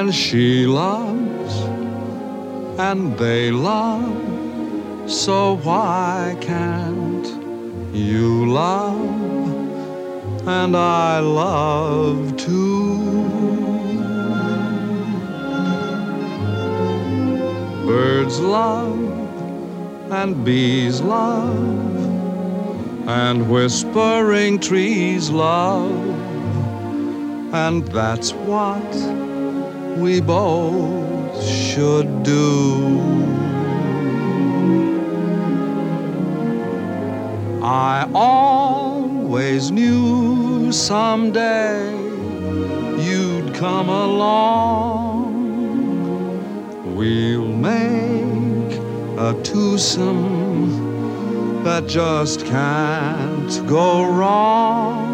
and she loves, and they love, so why can't you love, and I love too? Birds love, and bees love, and whispering trees love, and that's what we both should do. I always knew someday you'd come along. We'll make a twosome that just can't go wrong,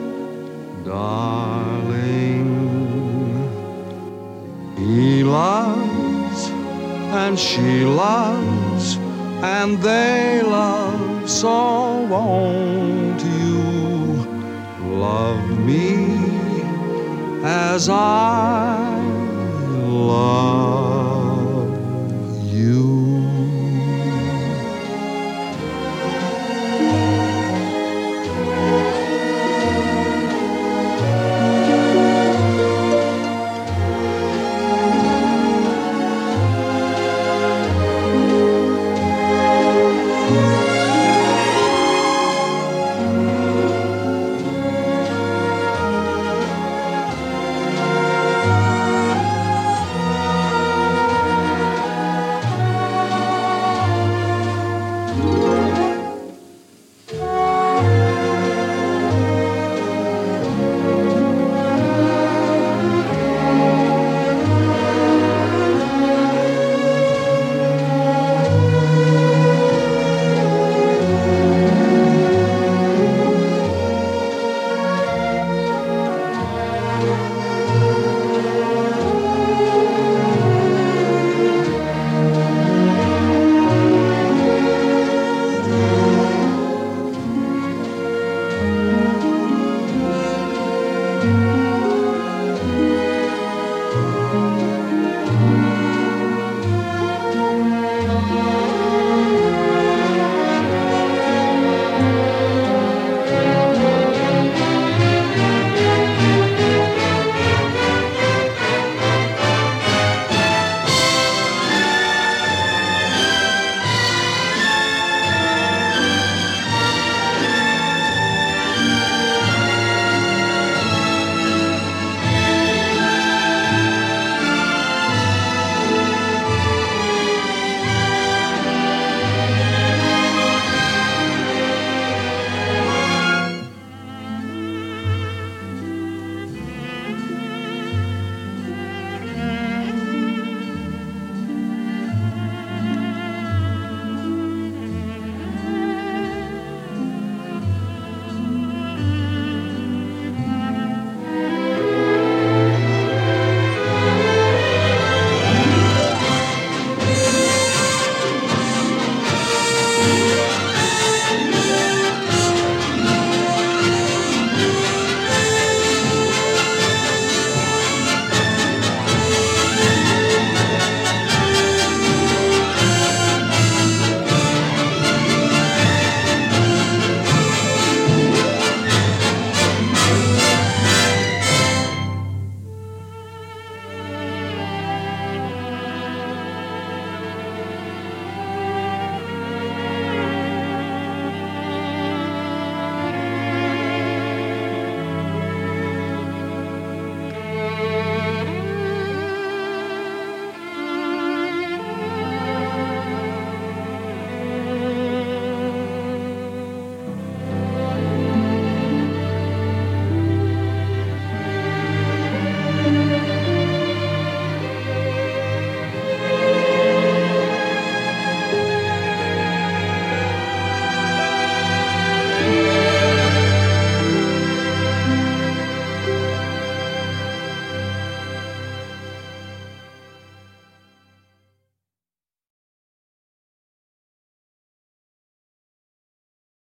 darling. He loves, and she loves, and they love, so won't you love me as I love